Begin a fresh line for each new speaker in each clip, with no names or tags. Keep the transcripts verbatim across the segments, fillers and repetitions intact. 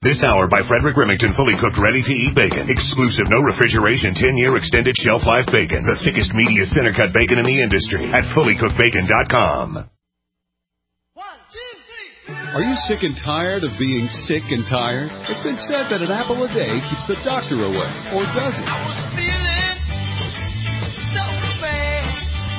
This hour by Frederick Remington, fully cooked, ready-to-eat bacon. Exclusive, no refrigeration, ten-year extended shelf life bacon. The thickest, meatiest, center-cut bacon in the industry at fully cooked bacon dot com.
Are you sick and tired of being sick and tired? It's been said that an apple a day keeps the doctor away, or does it?
I was feeling so bad.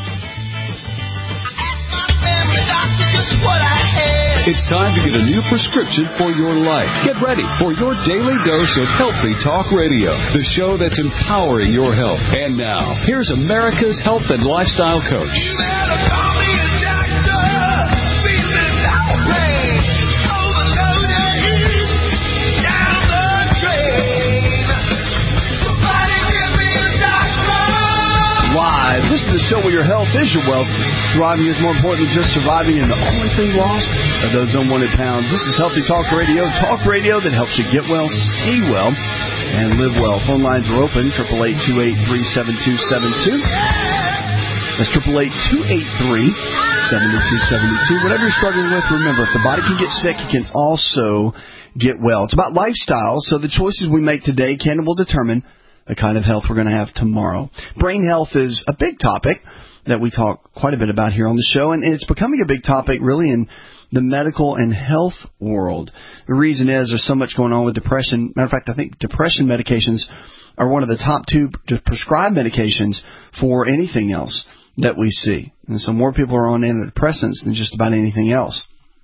I asked my family doctor just what I had.
It's time to get a new prescription for your life. Get ready for your daily dose of Healthy Talk Radio, the show that's empowering your health. And now, here's America's health and lifestyle coach.
You better call me a doctor. Feeling no pain. Overloaded. Down the drain. Somebody give me a doctor.
Live. This is the show where your health is your wealth. Thriving is more important than just surviving, and the only thing lost are those unwanted pounds. This is Healthy Talk Radio. Talk radio that helps you get well, stay well, and live well. Phone lines are open, eight eight eight, two eight three, seven two seven two. That's eight eight eight, two eight three, seven two seven two. Whatever you're struggling with, remember, if the body can get sick, it can also get well. It's about lifestyle, so the choices we make today can and will determine the kind of health we're going to have tomorrow. Brain health is a big topic that we talk quite a bit about here on the show, and it's becoming a big topic really in the medical and health world. The reason is there's so much going on with depression. Matter of fact, I think depression medications are one of the top two prescribed medications for anything else that we see. And so more people are on antidepressants than just about anything else.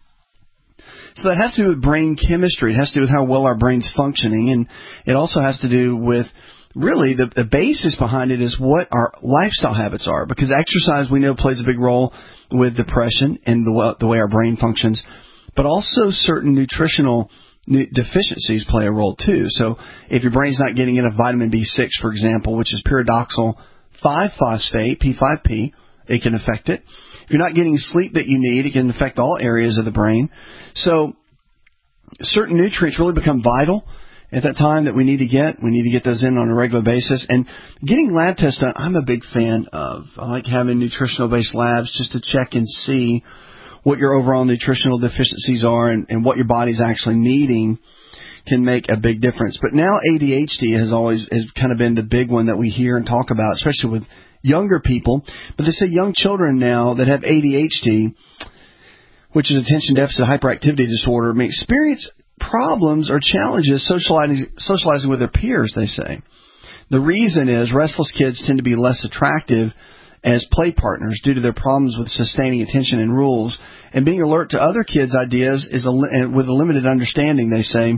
So that has to do with brain chemistry. It has to do with how well our brain's functioning, and it also has to do with really, the, the basis behind it is what our lifestyle habits are, because exercise, we know, plays a big role with depression and the, the way our brain functions, but also certain nutritional deficiencies play a role too. So if your brain's not getting enough vitamin B six, for example, which is pyridoxal five phosphate, P five P, it can affect it. If you're not getting sleep that you need, it can affect all areas of the brain. So certain nutrients really become vital at that time that we need to get. We need to get those in on a regular basis. And getting lab tests done, I'm a big fan of. I like having nutritional-based labs just to check and see what your overall nutritional deficiencies are and, and what your body's actually needing can make a big difference. But now A D H D has always has kind of been the big one that we hear and talk about, especially with younger people. But they say young children now that have A D H D, which is attention deficit hyperactivity disorder, may experience problems or challenges socializing, socializing with their peers, they say. The reason is restless kids tend to be less attractive as play partners due to their problems with sustaining attention and rules, and being alert to other kids' ideas is a, with a limited understanding, they say,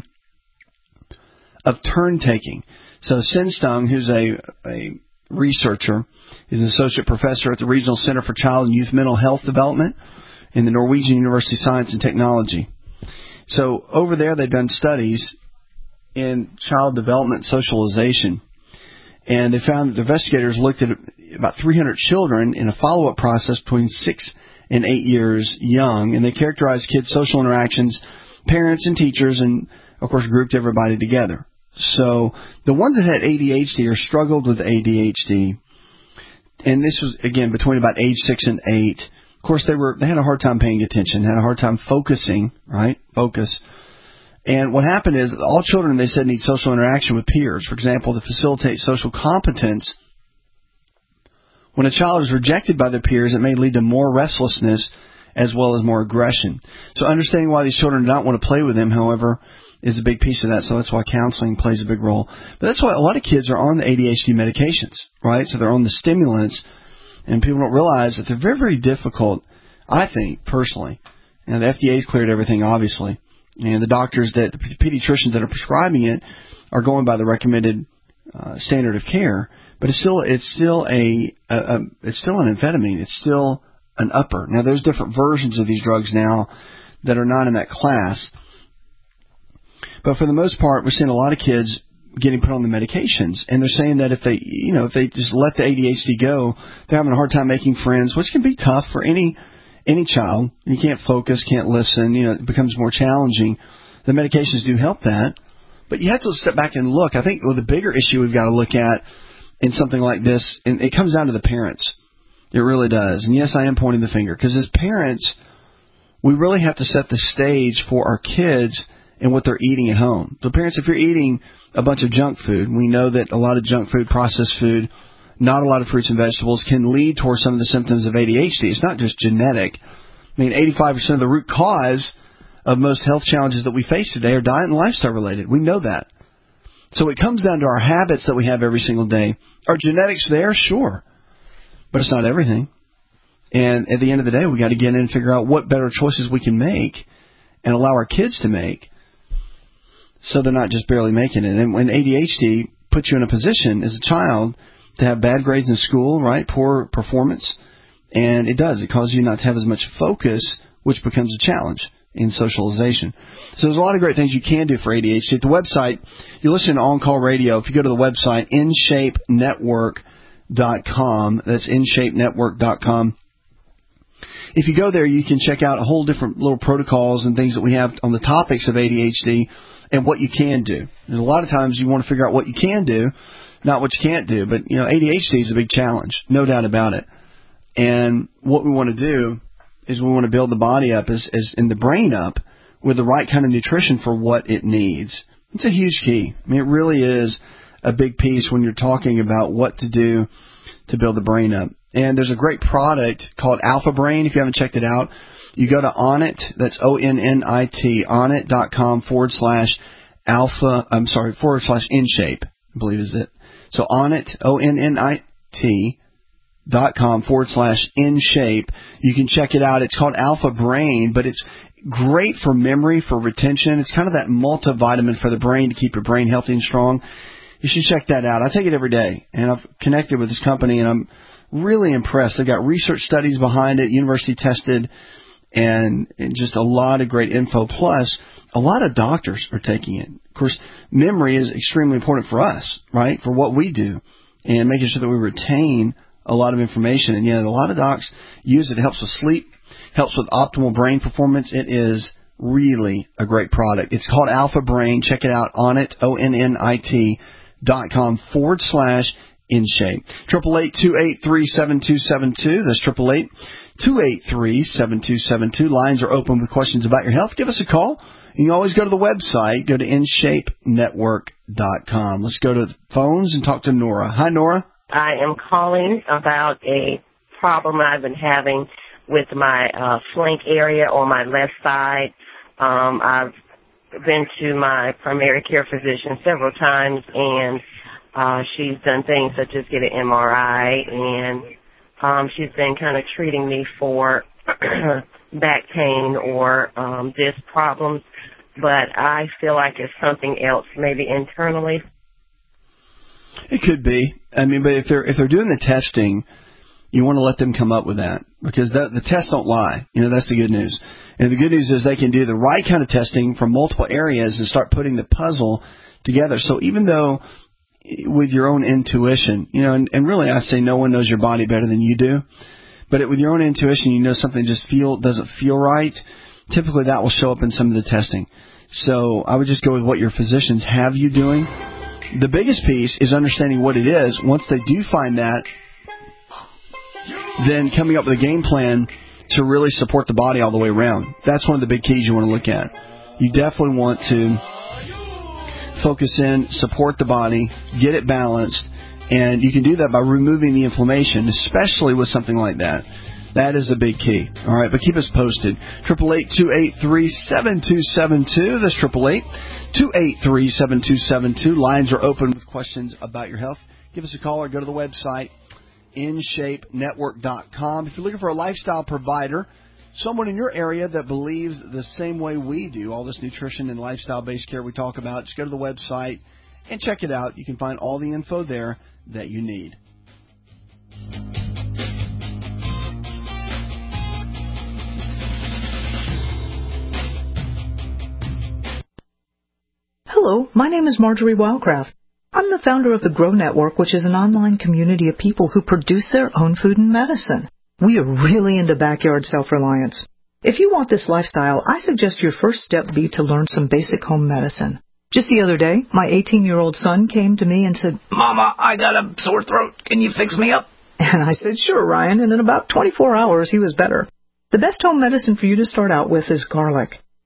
of turn-taking. So Sinstong, who's a, a researcher, is an associate professor at the Regional Center for Child and Youth Mental Health Development in the Norwegian University of Science and Technology. So over there, they've done studies in child development socialization, and they found that the investigators looked at about three hundred children in a follow-up process between six and eight years young, and they characterized kids' social interactions, parents and teachers, and, of course, grouped everybody together. So the ones that had A D H D or struggled with A D H D, and this was, again, between about age six and eight. Of course, they were they had a hard time paying attention, had a hard time focusing, right? Focus. And what happened is that all children, they said, need social interaction with peers. For example, to facilitate social competence. When a child is rejected by their peers, it may lead to more restlessness as well as more aggression. So understanding why these children don't want to play with them, however, is a big piece of that. So that's why counseling plays a big role. But that's why a lot of kids are on the A D H D medications, right? So they're on the stimulants. And people don't realize that they're very, very difficult, I think, personally. And the F D A's cleared everything, obviously. And the doctors, that the pediatricians that are prescribing it are going by the recommended uh, standard of care. But it's still it's still a, a, a it's still an amphetamine. It's still an upper. Now, there's different versions of these drugs now that are not in that class. But for the most part, we're seeing a lot of kids getting put on the medications, and they're saying that if they, you know, if they just let the A D H D go, they're having a hard time making friends, which can be tough for any any child. You can't focus, can't listen, you know, it becomes more challenging. The medications do help that, but you have to step back and look. I think well, the bigger issue we've got to look at in something like this, and it comes down to the parents. It really does. And yes, I am pointing the finger, because as parents, we really have to set the stage for our kids and what they're eating at home. So parents, if you're eating a bunch of junk food, we know that a lot of junk food, processed food, not a lot of fruits and vegetables can lead towards some of the symptoms of A D H D. It's not just genetic. I mean, eighty-five percent of the root cause of most health challenges that we face today are diet and lifestyle related. We know that. So it comes down to our habits that we have every single day. Are genetics there? Sure. But it's not everything. And at the end of the day, we got to get in and figure out what better choices we can make and allow our kids to make so they're not just barely making it. And when A D H D puts you in a position as a child to have bad grades in school, right, poor performance, and it does. It causes you not to have as much focus, which becomes a challenge in socialization. So there's a lot of great things you can do for A D H D. At the website, you listen to On Call Radio. If you go to the website, in shape network dot com, that's in shape network dot com. If you go there, you can check out a whole different little protocols and things that we have on the topics of A D H D and what you can do. There's a lot of times you want to figure out what you can do, not what you can't do. But, you know, A D H D is a big challenge, no doubt about it. And what we want to do is we want to build the body up as, as and the brain up with the right kind of nutrition for what it needs. It's a huge key. I mean, it really is a big piece when you're talking about what to do to build the brain up. And there's a great product called Alpha Brain. If you haven't checked it out, you go to Onnit, that's O N N I T, onnit.com forward slash alpha, I'm sorry, forward slash InShape, I believe is it. So Onnit, O N N I T, dot com forward slash InShape. You can check it out. It's called Alpha Brain, but it's great for memory, for retention. It's kind of that multivitamin for the brain to keep your brain healthy and strong. You should check that out. I take it every day, and I've connected with this company, and I'm really impressed. They've got research studies behind it, university tested, and, and just a lot of great info. Plus, a lot of doctors are taking it. Of course, memory is extremely important for us, right, for what we do, and making sure that we retain a lot of information. And, yeah, a lot of docs use it. It helps with sleep, helps with optimal brain performance. It is really a great product. It's called Alpha Brain. Check it out on it, O N N I T dot com forward slash InShape. Triple eight two eight three seven two seven two. That's triple eight two eight three seven two seven two. Lines are open with questions about your health. Give us a call. You can always go to the website. Go to in shape network dot com. Let's go to the phones and talk to Nora. Hi, Nora.
I am calling about a problem I've been having with my uh, flank area on my left side. Um, I've been to my primary care physician several times, and uh, she's done things such as get an M R I, and um, she's been kind of treating me for back pain or um, disc problems, but I feel like it's something else, maybe internally.
It could be. I mean, but if they're if they're doing the testing, you want to let them come up with that, because the, the tests don't lie. You know, that's the good news. And the good news is they can do the right kind of testing from multiple areas and start putting the puzzle together. So even though with your own intuition, you know, and, and really I say no one knows your body better than you do, but it, with your own intuition, you know something just feel doesn't feel right, typically that will show up in some of the testing. So I would just go with what your physicians have you doing. The biggest piece is understanding what it is. Once they do find that, then coming up with a game plan to really support the body all the way around. That's one of the big keys you want to look at. You definitely want to focus in, support the body, get it balanced, and you can do that by removing the inflammation, especially with something like that. That is a big key. All right, but keep us posted. triple eight two eight three seven two seven two. That's triple eight two eight three seven two seven two. Lines are open with questions about your health. Give us a call or go to the website, in shape network dot com. If you're looking for a lifestyle provider, someone in your area that believes the same way we do, all this nutrition and lifestyle-based care we talk about, just go to the website and check it out. You can find all the info there that you need.
Hello, my name is Marjorie Wildcraft. I'm the founder of the Grow Network, which is an online community of people who produce their own food and medicine. We are really into backyard self-reliance. If you want this lifestyle, I suggest your first step be to learn some basic home medicine. Just the other day, my eighteen-year-old son came to me and said, "Mama, I got a sore throat. Can you fix me up?" And I said, "Sure, Ryan," and in about twenty-four hours, he was better. The best home medicine for you to start out with is garlic.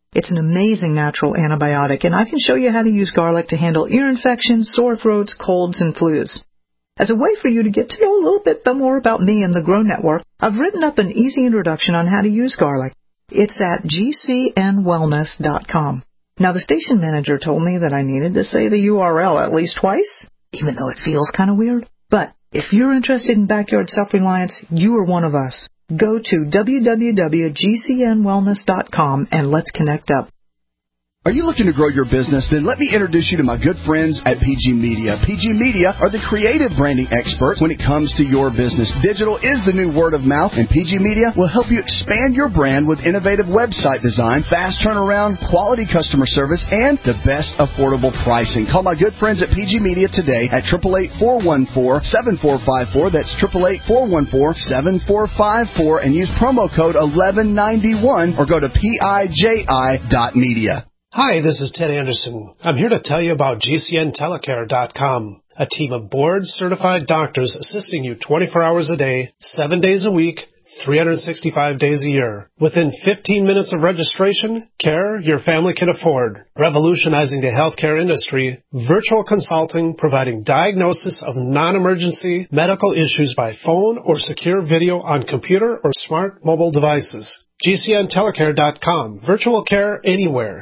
It's an amazing natural antibiotic, and I can show you how to use garlic to handle ear infections, sore throats, colds, and flus. As a way for you to get to know a little bit more about me and the Grow Network, I've written up an easy introduction on how to use garlic. It's at g c n wellness dot com. Now, the station manager told me that I needed to say the U R L at least twice, even though it feels kind of weird. But if you're interested in backyard self-reliance, you are one of us. Go to w w w dot g c n wellness dot com and let's connect up.
Are you looking to grow your business? Then let me introduce you to my good friends at P G Media. P G Media are the creative branding experts when it comes to your business. Digital is the new word of mouth, and P G Media will help you expand your brand with innovative website design, fast turnaround, quality customer service, and the best affordable pricing. Call my good friends at P G Media today at eight eight eight, four one four, seven four five four. That's eight eight eight, four one four, seven four five four, and use promo code eleven ninety-one or go to P I J I dot media.
Hi, this is Ted Anderson. I'm here to tell you about G C N telecare dot com, a team of board-certified doctors assisting you twenty-four hours a day, seven days a week, three hundred sixty-five days a year. Within fifteen minutes of registration, care your family can afford. Revolutionizing the healthcare industry, virtual consulting providing diagnosis of non-emergency medical issues by phone or secure video on computer or smart mobile devices. G C N telecare dot com. Virtual care anywhere.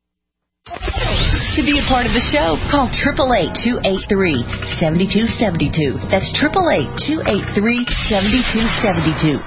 To be a part of the show, call eight eight eight, two eight three, seven two seven two. That's eight eight eight, two eight three, seven two seven two.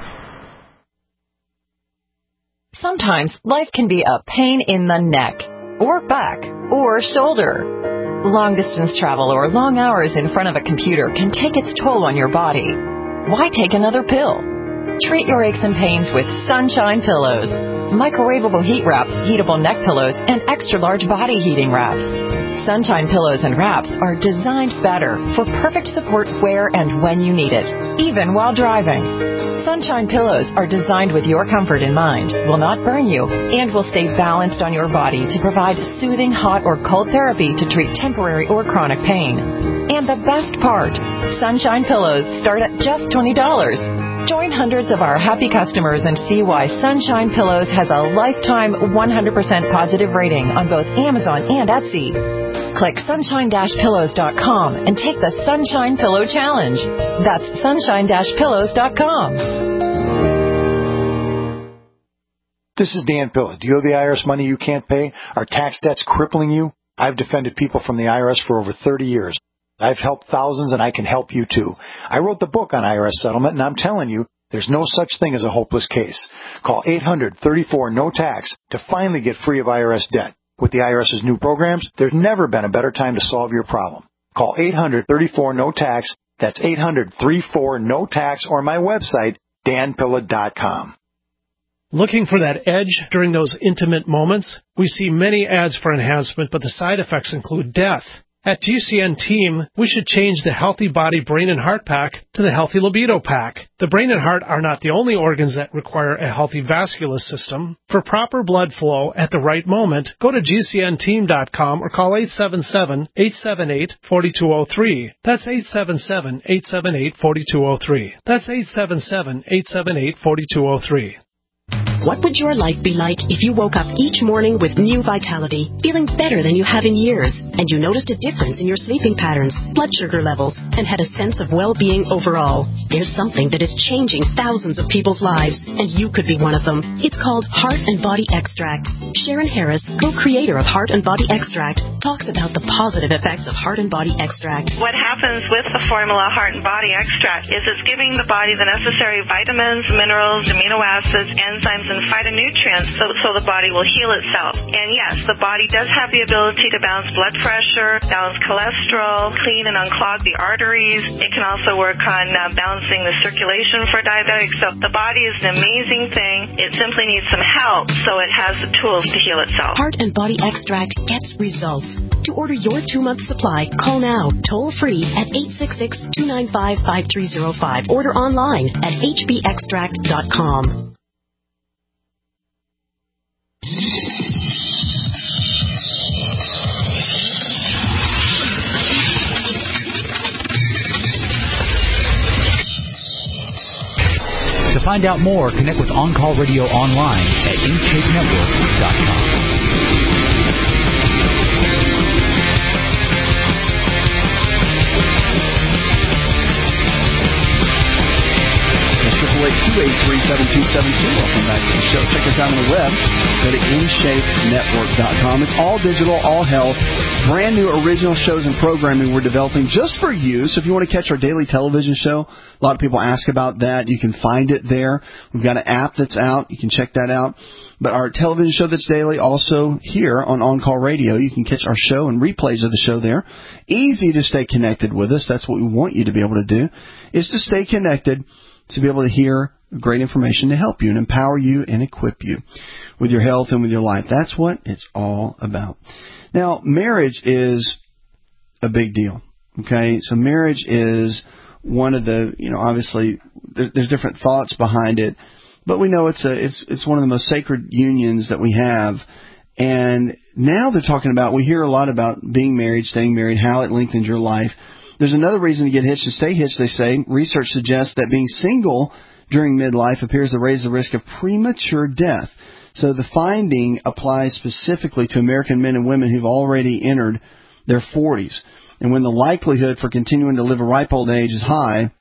Sometimes life can be a pain in the neck, or back, or shoulder. Long-distance travel or long hours in front of a computer can take its toll on your body. Why take another pill? Treat your aches and pains with Sunshine Pillows. Microwavable heat wraps, heatable neck pillows, and extra-large body heating wraps. Sunshine Pillows and wraps are designed better for perfect support where and when you need it, even while driving. Sunshine Pillows are designed with your comfort in mind, will not burn you, and will stay balanced on your body to provide soothing hot or cold therapy to treat temporary or chronic pain. And the best part, Sunshine Pillows start at just twenty dollars. Join hundreds of our happy customers and see why Sunshine Pillows has a lifetime one hundred percent positive rating on both Amazon and Etsy. Click sunshine dash pillows dot com and take the Sunshine Pillow Challenge. That's sunshine dash pillows dot com.
This is Dan Pilla. Do you owe the I R S money you can't pay? Are tax debts crippling you? I've defended people from the I R S for over thirty years. I've helped thousands, and I can help you, too. I wrote the book on I R S settlement, and I'm telling you, there's no such thing as a hopeless case. Call eight hundred, thirty-four, no tax to finally get free of I R S debt. With the IRS's new programs, there's never been a better time to solve your problem. Call eight hundred, thirty-four, no tax. That's eight hundred, thirty-four, no tax, or my website, dan pilla dot com.
Looking for that edge during those intimate moments? We see many ads for enhancement, but the side effects include death. At G C N Team, we should change the Healthy Body, Brain, and Heart Pack to the Healthy Libido Pack. The brain and heart are not the only organs that require a healthy vascular system. For proper blood flow at the right moment, go to G C N team dot com or call eight seven seven, eight seven eight, four two zero three. That's eight seven seven, eight seven eight, four two zero three. That's eight seven seven, eight seven eight, four two zero three.
What would your life be like if you woke up each morning with new vitality, feeling better than you have in years, and you noticed a difference in your sleeping patterns, blood sugar levels, and had a sense of well-being overall? There's something that is changing thousands of people's lives, and you could be one of them. It's called Heart and Body Extract. Sharon Harris, co-creator of Heart and Body Extract, talks about the positive effects of Heart and Body Extract.
What happens with the formula Heart and Body Extract is it's giving the body the necessary vitamins, minerals, amino acids, enzymes, and phytonutrients so, so the body will heal itself. And yes, the body does have the ability to balance blood pressure, balance cholesterol, clean and unclog the arteries. It can also work on uh, balancing the circulation for diabetics. So the body is an amazing thing. It simply needs some help so it has the tools to heal itself.
Heart and Body Extract gets results. To order your two-month supply, call now, toll-free at eight six six, two nine five, five three zero five. Order online at h b extract dot com.
To find out more, connect with On Call Radio online at intake network dot com.
eight two eight three, seven two seven two. Welcome back to the show. Check us out on the web. Go to in shape network dot com. It's all digital, all health. Brand new original shows and programming we're developing just for you. So if you want to catch our daily television show, a lot of people ask about that. You can find it there. We've got an app that's out. You can check that out. But our television show that's daily, also here on On Call Radio. You can catch our show and replays of the show there. Easy to stay connected with us. That's what we want you to be able to do, is to stay connected, to be able to hear great information to help you and empower you and equip you with your health and with your life. That's what it's all about. Now, marriage is a big deal, okay? So marriage is one of the, you know, obviously there, there's different thoughts behind it, but we know it's a it's it's one of the most sacred unions that we have. And now they're talking about, we hear a lot about being married, staying married, how it lengthens your life. There's another reason to get hitched and stay hitched, they say. Research suggests that being single during midlife appears to raise the risk of premature death. So the finding applies specifically to American men and women who've already entered their forties. And when the likelihood for continuing to live a ripe old age is high.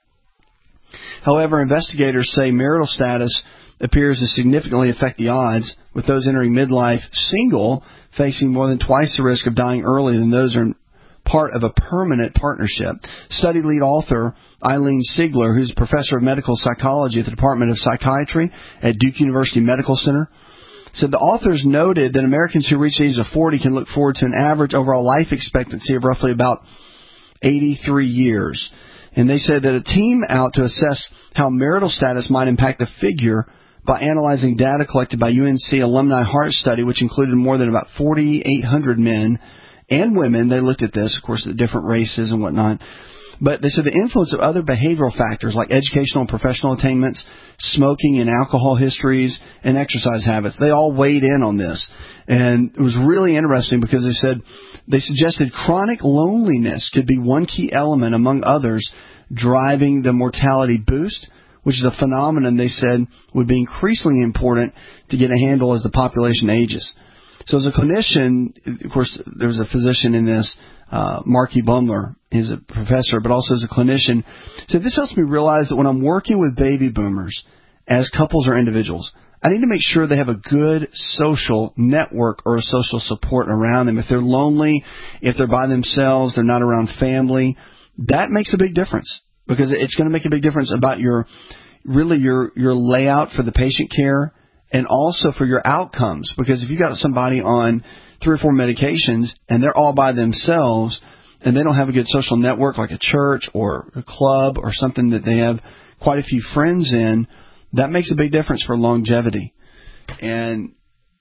However, investigators say marital status appears to significantly affect the odds, with those entering midlife single facing more than twice the risk of dying early than those who are part of a permanent partnership. Study lead author Eileen Sigler, who's a professor of medical psychology at the Department of Psychiatry at Duke University Medical Center, said the authors noted that Americans who reach the age of forty can look forward to an average overall life expectancy of roughly about eighty-three years. And they said that a team out to assess how marital status might impact the figure by analyzing data collected by U N C Alumni Heart Study, which included more than about forty-eight hundred men and women. They looked at this, of course, the different races and whatnot. But they said the influence of other behavioral factors like educational and professional attainments, smoking and alcohol histories, and exercise habits, they all weighed in on this. And it was really interesting because they said they suggested chronic loneliness could be one key element, among others, driving the mortality boost, which is a phenomenon they said would be increasingly important to get a handle as the population ages. So as a clinician, of course, there was a physician in this, uh, Marky Bumler. He's a professor, but also as a clinician. So this helps me realize that when I'm working with baby boomers as couples or individuals, I need to make sure they have a good social network or a social support around them. If they're lonely, if they're by themselves, they're not around family, that makes a big difference, because it's going to make a big difference about your, really your, your layout for the patient care and also for your outcomes. Because if you got somebody on three or four medications and they're all by themselves and they don't have a good social network like a church or a club or something that they have quite a few friends in, that makes a big difference for longevity. And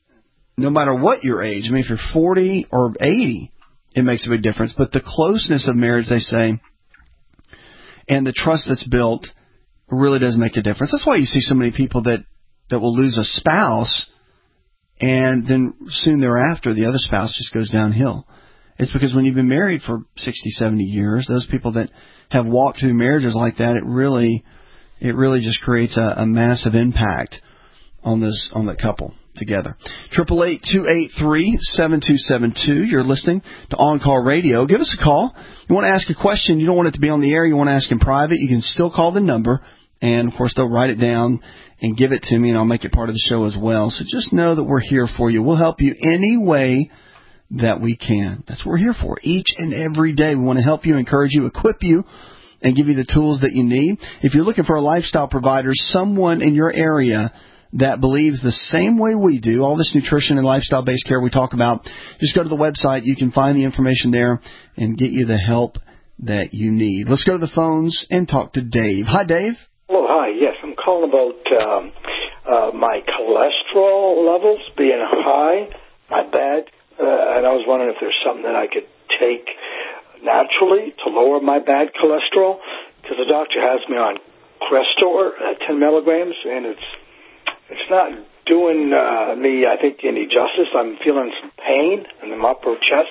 no matter what your age, I mean, if you're forty or eighty, it makes a big difference. But the closeness of marriage, they say, and the trust that's built really does make a difference. That's why you see so many people that, that will lose a spouse, and then soon thereafter the other spouse just goes downhill. It's because when you've been married for sixty, seventy years, those people that have walked through marriages like that, it really it really just creates a, a massive impact on this on the couple together. Triple eight two eight three seven two seven two. You're listening to On Call Radio. Give us a call. You want to ask a question? You don't want it to be on the air. You want to ask in private? You can still call the number, and of course they'll write it down and give it to me, and I'll make it part of the show as well. So just know that we're here for you. We'll help you any way that we can. That's what we're here for. Each and every day we want to help you, encourage you, equip you, and give you the tools that you need. If you're looking for a lifestyle provider, someone in your area that believes the same way we do, all this nutrition and lifestyle-based care we talk about, just go to the website. You can find the information there and get you the help that you need. Let's go to the phones and talk to Dave. Hi, Dave.
Hello, hi. Yes, I'm calling about um, uh, my cholesterol levels being high, my bad, uh, and I was wondering if there's something that I could take naturally to lower my bad cholesterol, because the doctor has me on Crestor at ten milligrams, and it's it's not doing uh, me, I think, any justice. I'm feeling some pain in the upper chest.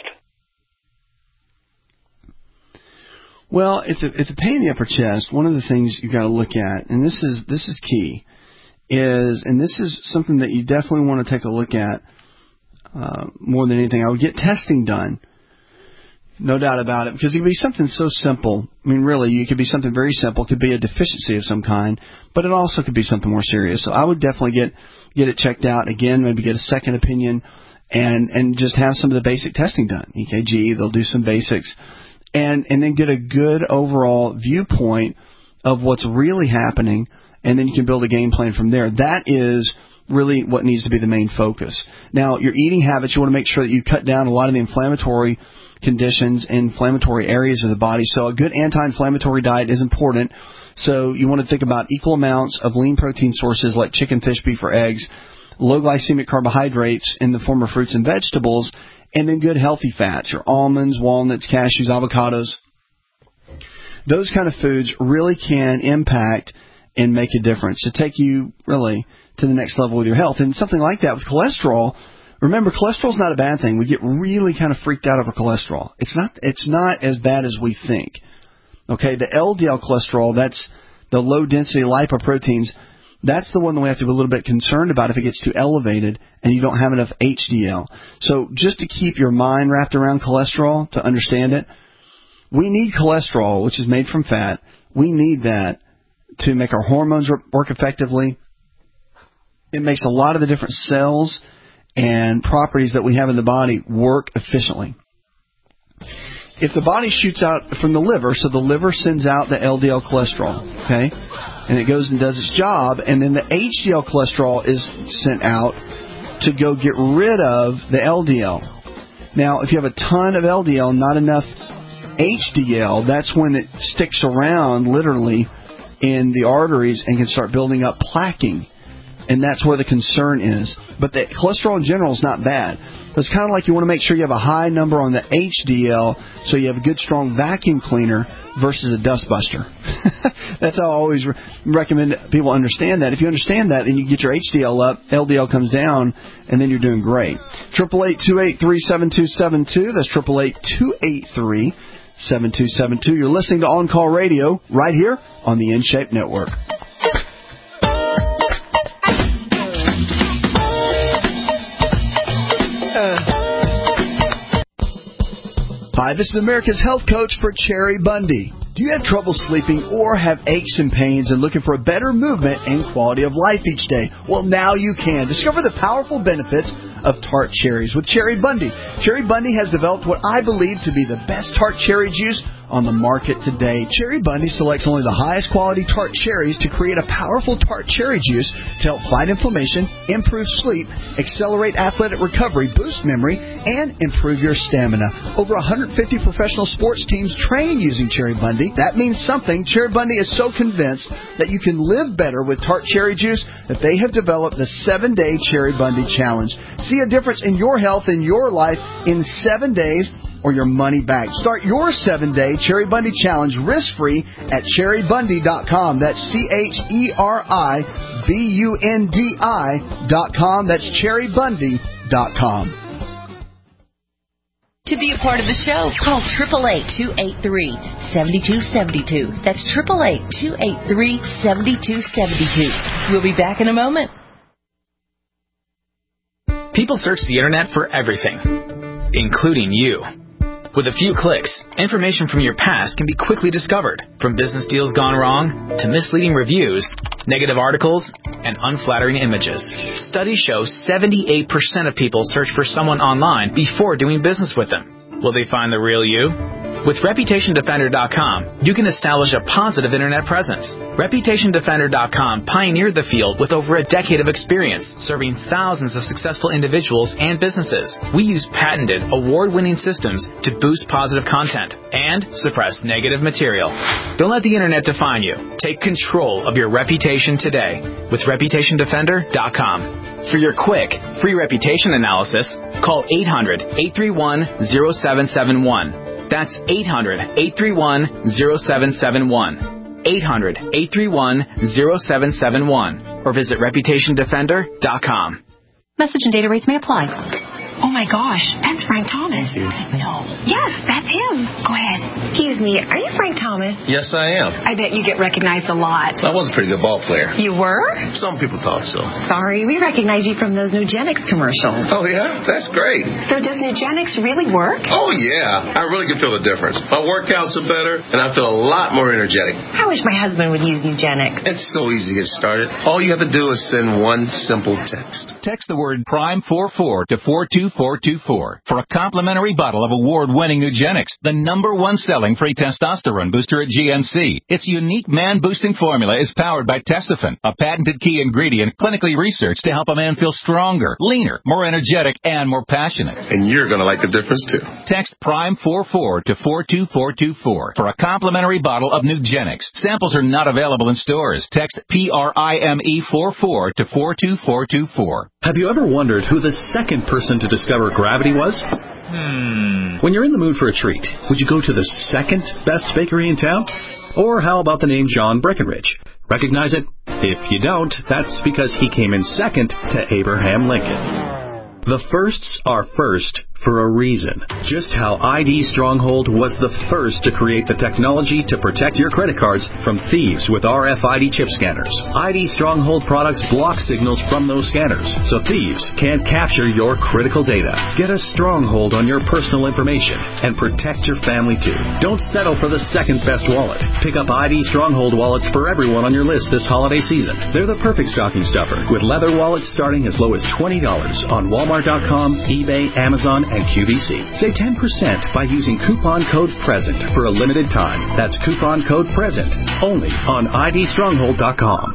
Well, if it's a pain in the upper chest, one of the things you've got to look at, and this is this is key, is, and this is something that you definitely want to take a look at uh, more than anything, I would get testing done. No doubt about it, because it could be something so simple. I mean, really, it could be something very simple. It could be a deficiency of some kind, but it also could be something more serious. So I would definitely get get it checked out again, maybe get a second opinion, and and just have some of the basic testing done. E K G, they'll do some basics, and and then get a good overall viewpoint of what's really happening, and then you can build a game plan from there. That is really what needs to be the main focus. Now, your eating habits, you want to make sure that you cut down a lot of the inflammatory conditions, inflammatory areas of the body. So a good anti-inflammatory diet is important. So you want to think about equal amounts of lean protein sources like chicken, fish, beef, or eggs, low glycemic carbohydrates in the form of fruits and vegetables, and then good healthy fats, your almonds, walnuts, cashews, avocados. Those kind of foods really can impact and make a difference to take you really to the next level with your health. And something like that with cholesterol, remember, cholesterol is not a bad thing. We get really kind of freaked out over cholesterol. It's not it's not as bad as we think. Okay, the L D L cholesterol, that's the low-density lipoproteins, that's the one that we have to be a little bit concerned about if it gets too elevated and you don't have enough H D L. So just to keep your mind wrapped around cholesterol, to understand it, we need cholesterol, which is made from fat. We need that to make our hormones work effectively. It makes a lot of the different cells and properties that we have in the body work efficiently. If the body shoots out from the liver, so the liver sends out the L D L cholesterol, okay, and it goes and does its job, and then the H D L cholesterol is sent out to go get rid of the L D L. Now, if you have a ton of L D L, not enough H D L, that's when it sticks around literally in the arteries and can start building up plaquing. And that's where the concern is. But the cholesterol in general is not bad. It's kind of like you want to make sure you have a high number on the H D L so you have a good, strong vacuum cleaner versus a dust buster. That's how I always re- recommend people understand that. If you understand that, then you get your H D L up, L D L comes down, and then you're doing great. eight eight eight, two eight three, seven two seven two. That's eight eight eight, two eight three, seven two seven two. You're listening to On Call Radio right here on the InShape Network. Hi, this is America's Health Coach for Cherry Bundy. Do you have trouble sleeping or have aches and pains and looking for a better movement and quality of life each day? Well, now you can. Discover the powerful benefits of tart cherries with Cherry Bundy. Cherry Bundy has developed what I believe to be the best tart cherry juice on the market today. Cherry Bundy selects only the highest quality tart cherries to create a powerful tart cherry juice to help fight inflammation, improve sleep, accelerate athletic recovery, boost memory, and improve your stamina. Over one hundred fifty professional sports teams train using Cherry Bundy. That means something. Cherry Bundy is so convinced that you can live better with tart cherry juice that they have developed the seven-day Cherry Bundy Challenge. See a difference in your health and your life in seven days or your money back. Start your seven-day Cherry Bundy Challenge risk-free at cherry bundy dot com. That's C H E R I B U N D I dot com. That's cherry bundy dot com.
To be a part of the show, call eight eight eight, two eight three, seven two seven two. That's eight eight eight, two eight three, seven two seven two. We'll be back in a moment.
People search the internet for everything, including you. With a few clicks, information from your past can be quickly discovered, from business deals gone wrong to misleading reviews, negative articles, and unflattering images. Studies show seventy-eight percent of people search for someone online before doing business with them. Will they find the real you? With reputation defender dot com, you can establish a positive internet presence. reputation defender dot com pioneered the field with over a decade of experience, serving thousands of successful individuals and businesses. We use patented, award-winning systems to boost positive content and suppress negative material. Don't let the internet define you. Take control of your reputation today with reputation defender dot com. For your quick, free reputation analysis, call eight hundred, eight three one, zero seven seven one. That's eight hundred, eight three one, zero seven seven one. eight hundred, eight three one, zero seven seven one. Or visit reputation defender dot com.
Message and data rates may apply. Oh my gosh, that's Frank Thomas. No. Yes, that's him. Go ahead. He's
Excuse me, are you Frank Thomas?
Yes, I am.
I bet you get recognized a lot.
I was a pretty good ball player.
You were?
Some people thought so.
Sorry, we recognize you from those Nugenics commercials.
Oh, yeah? That's great.
So does Nugenics really work?
Oh, yeah. I really can feel the difference. My workouts are better, and I feel a lot more energetic.
I wish my husband would use Nugenics.
It's so easy to get started. All you have to do is send one simple text.
Text the word Prime forty-four to four two four two four for a complimentary bottle of award-winning Nugenics, the number one selling free testosterone booster at G N C. Its unique man-boosting formula is powered by Testofen, a patented key ingredient clinically researched to help a man feel stronger, leaner, more energetic, and more passionate.
And you're going to like the difference, too.
Text Prime forty-four to four two four two four for a complimentary bottle of Nugenics. Samples are not available in stores. Text P R I M E forty-four to four two four two four.
Have you ever wondered who the second person to discover gravity was? Hmm. When you're in the mood for a treat, would you go to the second best bakery in town? Or how about the name John Breckenridge? Recognize it? If you don't, that's because he came in second to Abraham Lincoln. The firsts are first for a reason. Just how I D Stronghold was the first to create the technology to protect your credit cards from thieves with R F I D chip scanners. I D Stronghold products block signals from those scanners, so thieves can't capture your critical data. Get a stronghold on your personal information and protect your family too. Don't settle for the second best wallet. Pick up I D Stronghold wallets for everyone on your list this holiday season. They're the perfect stocking stuffer, with leather wallets starting as low as twenty dollars on Walmart dot com, eBay, Amazon, and Q V C. Save ten percent by using coupon code PRESENT for a limited time. That's coupon code PRESENT only on I D Stronghold dot com.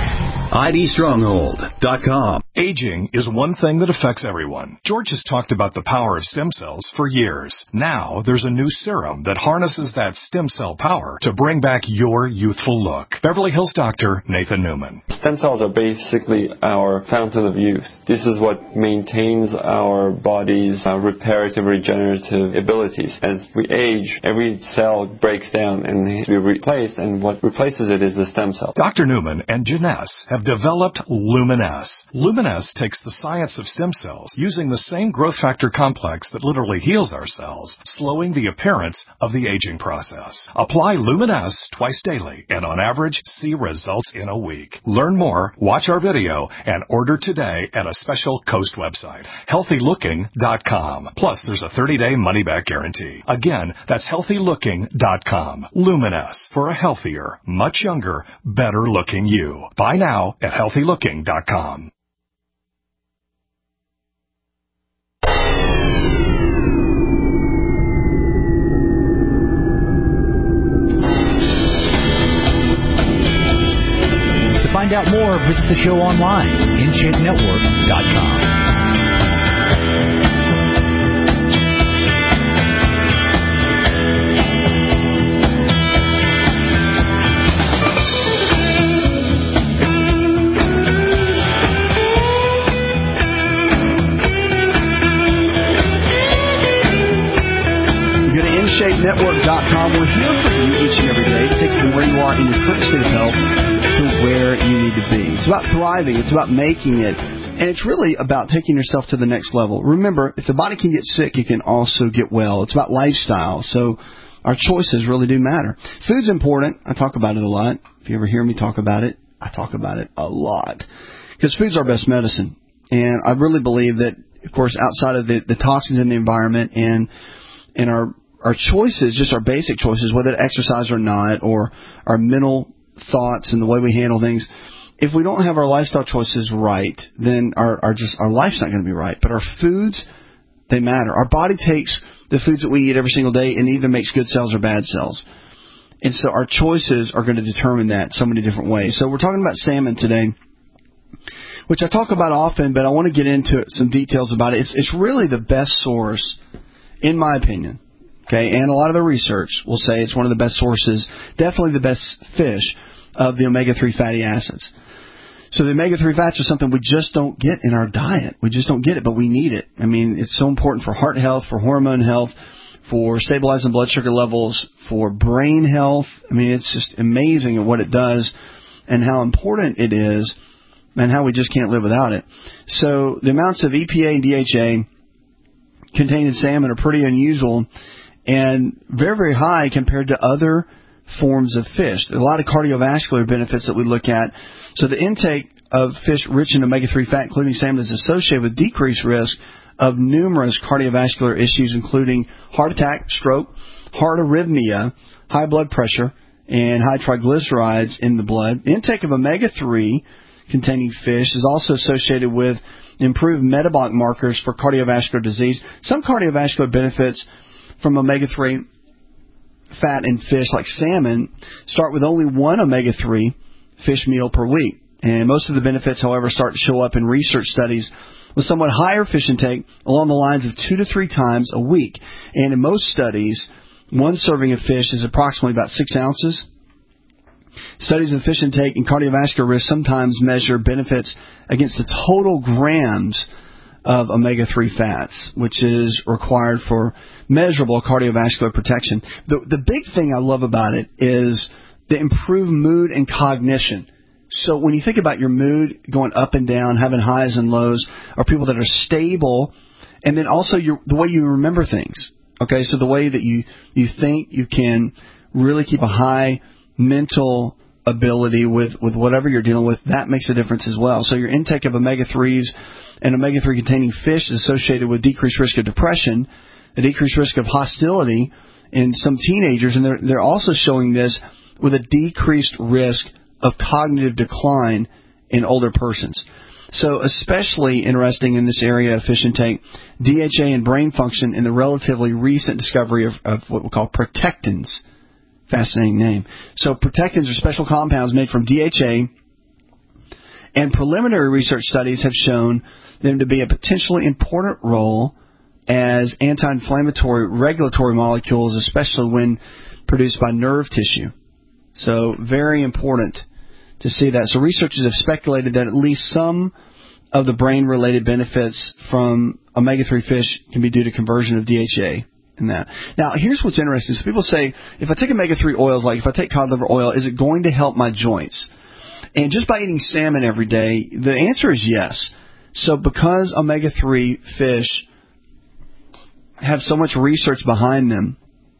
I D Stronghold dot com.
Aging is one thing that affects everyone. George has talked about the power of stem cells for years. Now there's a new serum that harnesses that stem cell power to bring back your youthful look. Beverly Hills doctor Nathan Newman.
Stem cells are basically our fountain of youth. This is what maintains our body's uh, reparative, regenerative abilities. As we age, every cell breaks down and needs to be replaced, and what replaces it is the stem cell.
Doctor Newman and Janess have developed Luminesce. Luminesce takes the science of stem cells using the same growth factor complex that literally heals our cells, slowing the appearance of the aging process. Apply Luminesce twice daily and on average see results in a week. Learn more, watch our video, and order today at a special Coast website, healthy looking dot com. Plus, there's a thirty-day money-back guarantee. Again, that's healthy looking dot com. Luminesce, for a healthier, much younger, better-looking you. Buy now at healthy looking dot com.
To find out more, visit the show online, in shape network dot com.
in shape network dot com. We're here for you each and every day to take you from where you are in your current state of health to where you need to be. It's about thriving. It's about making it. And it's really about taking yourself to the next level. Remember, if the body can get sick, it can also get well. It's about lifestyle. So our choices really do matter. Food's important. I talk about it a lot. If you ever hear me talk about it, I talk about it a lot. Because food's our best medicine. And I really believe that, of course, outside of the, the toxins in the environment and and our our choices, just our basic choices, whether to exercise or not, or our mental thoughts and the way we handle things, if we don't have our lifestyle choices right, then our, our just our life's not going to be right. But our foods, they matter. Our body takes the foods that we eat every single day and either makes good cells or bad cells. And so our choices are going to determine that so many different ways. So we're talking about salmon today, which I talk about often, but I want to get into some details about it. It's, it's really the best source, in my opinion. Okay, and a lot of the research will say it's one of the best sources, definitely the best fish, of the omega three fatty acids. So the omega three fats are something we just don't get in our diet. We just don't get it, but we need it. I mean, it's so important for heart health, for hormone health, for stabilizing blood sugar levels, for brain health. I mean, it's just amazing at what it does and how important it is and how we just can't live without it. So the amounts of E P A and D H A contained in salmon are pretty unusual. and very, very high compared to other forms of fish. There are a lot of cardiovascular benefits that we look at. So the intake of fish rich in omega three fat, including salmon, is associated with decreased risk of numerous cardiovascular issues, including heart attack, stroke, heart arrhythmia, high blood pressure, and high triglycerides in the blood. The intake of omega three containing fish is also associated with improved metabolic markers for cardiovascular disease. Some cardiovascular benefits from omega three fat in fish, like salmon, start with only one omega three fish meal per week. And most of the benefits, however, start to show up in research studies with somewhat higher fish intake along the lines of two to three times a week. And in most studies, one serving of fish is approximately about six ounces. Studies of fish intake and cardiovascular risk sometimes measure benefits against the total grams of omega three fats, which is required for measurable cardiovascular protection. The, the big thing I love about it is the improved mood and cognition. So when you think about your mood going up and down, having highs and lows, or people that are stable, and then also your, the way you remember things. Okay, so the way that you, you think, you can really keep a high mental ability with, with whatever you're dealing with, that makes a difference as well. So your intake of omega threes and omega three containing fish is associated with decreased risk of depression, a decreased risk of hostility in some teenagers, and they're, they're also showing this with a decreased risk of cognitive decline in older persons. So especially interesting in this area of fish intake, D H A and brain function in the relatively recent discovery of, of what we call protectins. Fascinating name. So protectins are special compounds made from D H A, and preliminary research studies have shown them to be a potentially important role as anti-inflammatory regulatory molecules, especially when produced by nerve tissue. So very important to see that. So researchers have speculated that at least some of the brain-related benefits from omega three fish can be due to conversion of D H A in that. Now, here's what's interesting. So people say, if I take omega three oils, like if I take cod liver oil, is it going to help my joints? And just by eating salmon every day, the answer is yes. So because omega three fish have so much research behind them,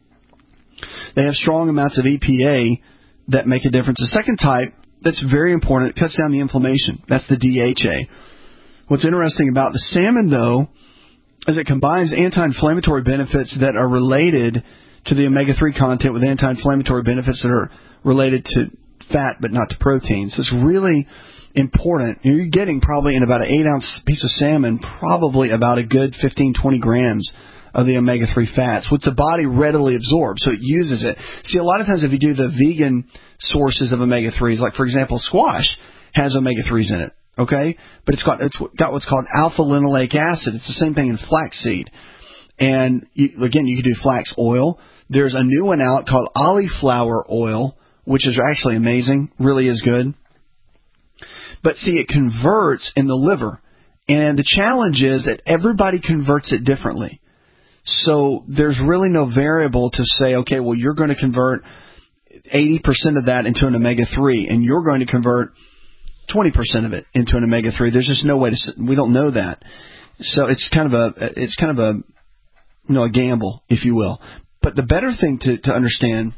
they have strong amounts of E P A that make a difference. The second type that's very important, it cuts down the inflammation. That's the D H A. What's interesting about the salmon, though, is it combines anti-inflammatory benefits that are related to the omega three content with anti-inflammatory benefits that are related to fat but not to protein. So it's really important. You're getting probably in about an eight ounce piece of salmon, probably about a good fifteen, twenty grams of the omega three fats, which the body readily absorbs, so it uses it. See, a lot of times if you do the vegan sources of omega threes, like, for example, squash has omega threes in it, okay? But it's got, it's got what's called alpha-linoleic acid. It's the same thing in flaxseed. And, you, again, you can do flax oil. There's a new one out called cauliflower oil, which is actually amazing, really is good. But, see, it converts in the liver. And the challenge is that everybody converts it differently. So there's really no variable to say, okay, well, you're going to convert eighty percent of that into an omega three, and you're going to convert twenty percent of it into an omega three. There's just no way to, we don't know that. So it's kind of a, it's kind of a, you know, a gamble, if you will. But the better thing to, to understand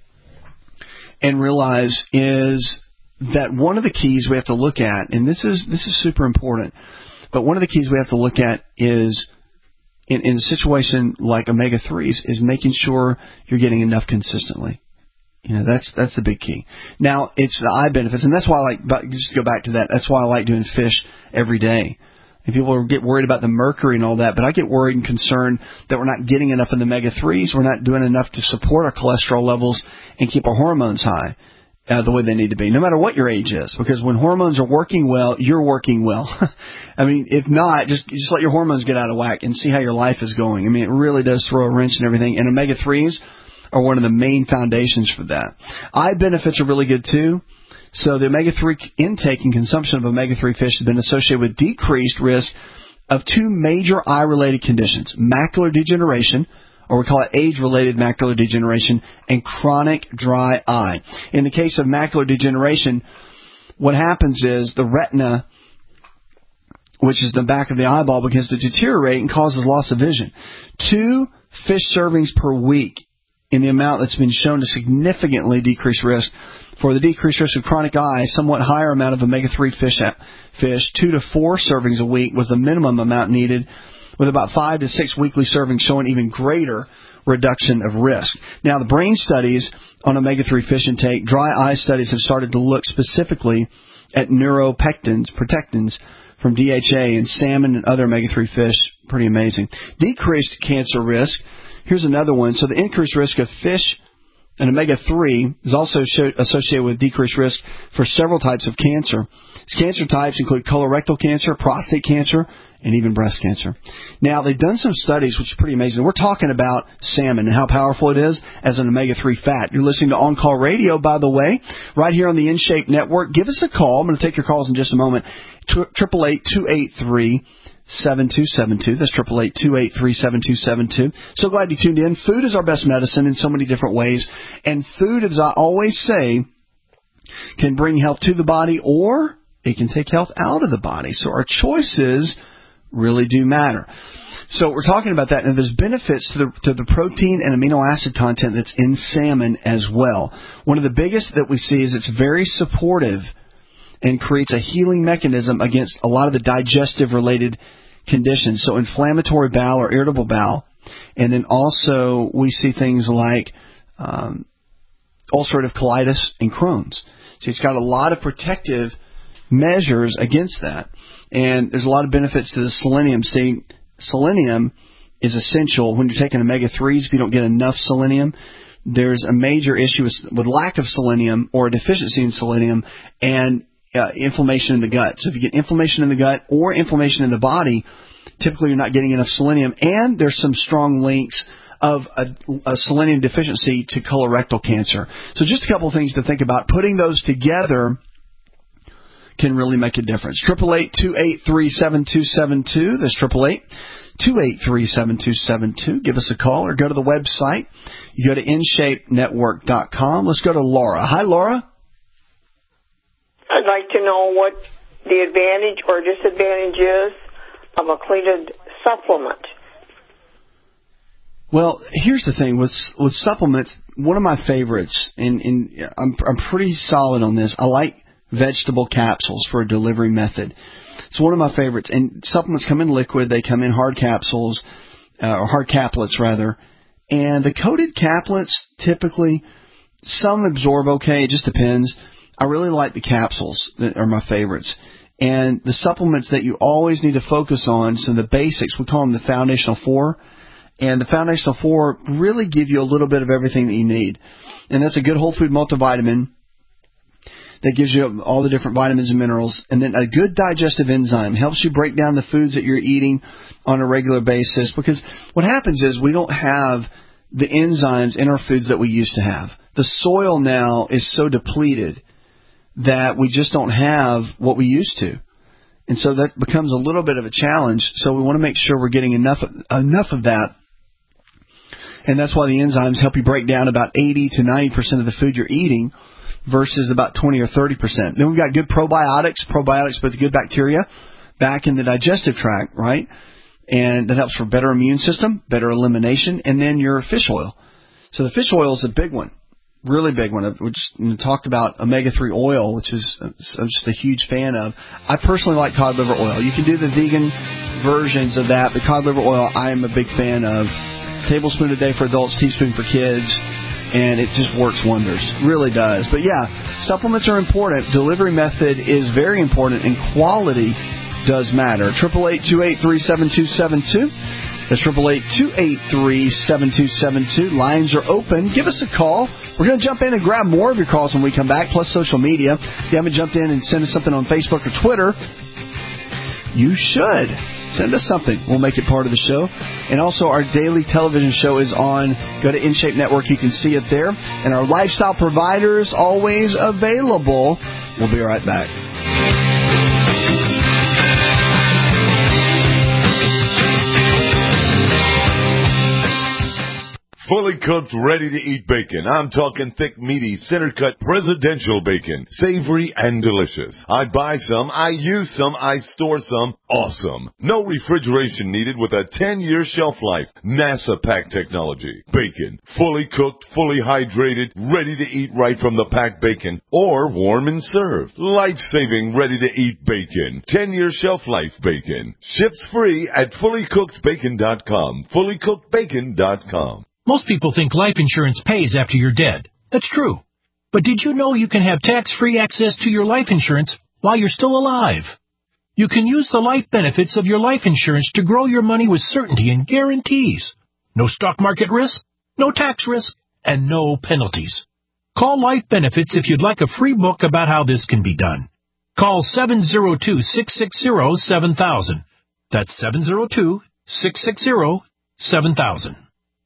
and realize is that one of the keys we have to look at, and this is, this is super important, but one of the keys we have to look at is, In, in a situation like omega threes, is making sure you're getting enough consistently. You know, that's that's the big key. Now, it's the eye benefits, and that's why I like, but just to go back to that, that's why I like doing fish every day. And people get worried about the mercury and all that, but I get worried and concerned that we're not getting enough in the omega threes, we're not doing enough to support our cholesterol levels and keep our hormones high. Uh, the way they need to be, no matter what your age is, because when hormones are working well, you're working well. I mean, if not, just just let your hormones get out of whack and see how your life is going. I mean, it really does throw a wrench and everything. And omega threes are one of the main foundations for that. Eye benefits are really good too. So the omega three intake and consumption of omega three fish has been associated with decreased risk of two major eye-related conditions: macular degeneration, or we call it age-related macular degeneration, and chronic dry eye. In the case of macular degeneration, what happens is the retina, which is the back of the eyeball, begins to deteriorate and causes loss of vision. Two fish servings per week in the amount that's been shown to significantly decrease risk. For the decreased risk of chronic eye, somewhat higher amount of omega three fish, fish, two to four servings a week was the minimum amount needed, with about five to six weekly servings showing even greater reduction of risk. Now, the brain studies on omega three fish intake, dry eye studies have started to look specifically at neuropectins, protectins from D H A in salmon and other omega three fish. Pretty amazing. Decreased cancer risk. Here's another one. So the increased risk of fish and omega three is also show, associated with decreased risk for several types of cancer. These cancer types include colorectal cancer, prostate cancer, and even breast cancer. Now, they've done some studies, which is pretty amazing. We're talking about salmon and how powerful it is as an omega three fat. You're listening to On Call Radio, by the way, right here on the InShape Network. Give us a call. I'm going to take your calls in just a moment. triple eight, two eight three, seven two seven two. That's triple eight, two eight three, seven two seven two. So glad you tuned in. Food is our best medicine in so many different ways. And food, as I always say, can bring health to the body or it can take health out of the body. So our choices really do matter. So we're talking about that, and there's benefits to the to the protein and amino acid content that's in salmon as well. One of the biggest that we see is it's very supportive and creates a healing mechanism against a lot of the digestive-related conditions, so inflammatory bowel or irritable bowel. And then also we see things like um, ulcerative colitis and Crohn's. So it's got a lot of protective measures against that. And there's a lot of benefits to the selenium. See, selenium is essential when you're taking omega threes. If you don't get enough selenium, there's a major issue with, with lack of selenium or a deficiency in selenium and uh, inflammation in the gut. So if you get inflammation in the gut or inflammation in the body, typically you're not getting enough selenium. And there's some strong links of a, a selenium deficiency to colorectal cancer. So just a couple of things to think about. Putting those together can really make a difference. triple eight, two eight three, seven two seven two. That's triple eight, two eight three, seven two seven two. Give us a call or go to the website. You go to in shape network dot com. Let's go to Laura. Hi, Laura.
I'd like to know what the advantage or disadvantage is of a cleated supplement.
Well, here's the thing with with supplements. One of my favorites, and, and I'm I'm pretty solid on this. I like vegetable capsules for a delivery method. It's one of my favorites. And supplements come in liquid. They come in hard capsules, uh, or hard caplets, rather. And the coated caplets, typically, some absorb okay. It just depends. I really like the capsules that are my favorites. And the supplements that you always need to focus on, so the basics, we call them the foundational four. And the foundational four really give you a little bit of everything that you need. And that's a good whole food multivitamin that gives you all the different vitamins and minerals. And then a good digestive enzyme helps you break down the foods that you're eating on a regular basis. Because what happens is we don't have the enzymes in our foods that we used to have. The soil now is so depleted that we just don't have what we used to. And so that becomes a little bit of a challenge. So we want to make sure we're getting enough enough of that. And that's why the enzymes help you break down about eighty to ninety percent of the food you're eating versus about twenty or thirty percent. Then we've got good probiotics, probiotics with good bacteria back in the digestive tract, right? And that helps for better immune system, better elimination, and then your fish oil. So the fish oil is a big one, really big one. We just you know, talked about omega three oil, which is I'm just a huge fan of. I personally like cod liver oil. You can do the vegan versions of that, but cod liver oil I am a big fan of. Tablespoon a day for adults, teaspoon for kids. And it just works wonders. Really does. But yeah, supplements are important. Delivery method is very important, and quality does matter. triple eight, two eight three, seven two seven two. That's triple eight, two eight three, seven two seven two. Lines are open. Give us a call. We're going to jump in and grab more of your calls when we come back, plus social media. If you haven't jumped in and sent us something on Facebook or Twitter, you should. Send us something. We'll make it part of the show. And also, our daily television show is on. Go to InShape Network. You can see it there. And our lifestyle providers always available. We'll be right back.
Fully cooked, ready-to-eat bacon. I'm talking thick, meaty, center-cut presidential bacon. Savory and delicious. I buy some, I use some, I store some. Awesome. No refrigeration needed with a ten-year shelf life. NASA pack technology. Bacon. Fully cooked, fully hydrated, ready to eat right from the packed bacon. Or warm and served. Life-saving, ready-to-eat bacon. ten-year shelf life bacon. Ships free at fully cooked bacon dot com. fully cooked bacon dot com.
Most people think life insurance pays after you're dead. That's true. But did you know you can have tax-free access to your life insurance while you're still alive? You can use the life benefits of your life insurance to grow your money with certainty and guarantees. No stock market risk, no tax risk, and no penalties. Call Life Benefits if you'd like a free book about how this can be done. Call seven oh two, six six zero, seven thousand. That's seven oh two, six six zero, seven thousand.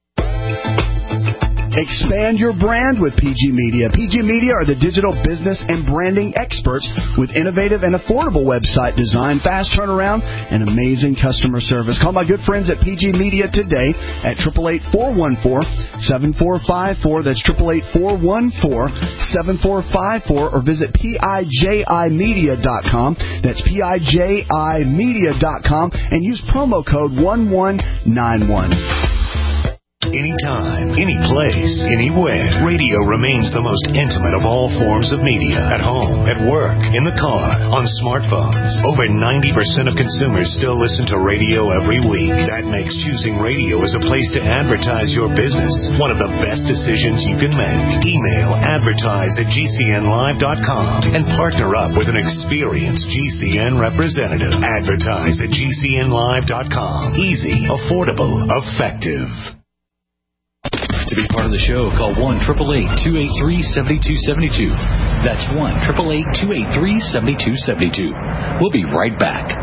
Expand your brand with P G Media. P G Media are the digital business and branding experts with innovative and affordable website design, fast turnaround, and amazing customer service. Call my good friends at P G Media today at eight eight eight, four one four, seven four five four. That's eight eight eight, four one four, seven four five four, or visit P I J I media dot com. That's P I J I media dot com and use promo code one one nine one.
Anytime, any place, anywhere. Radio remains the most intimate of all forms of media. At home, at work, in the car, on smartphones. Over ninety percent of consumers still listen to radio every week. That makes choosing radio as a place to advertise your business one of the best decisions you can make. Email advertise at G C N live dot com and partner up with an experienced G C N representative. Advertise at G C N live dot com. Easy, affordable, effective.
To be part of the show, call one eight eight eight, two eight three, seven two seven two. That's one eight eight eight, two eight three, seven two seven two. We'll be right back.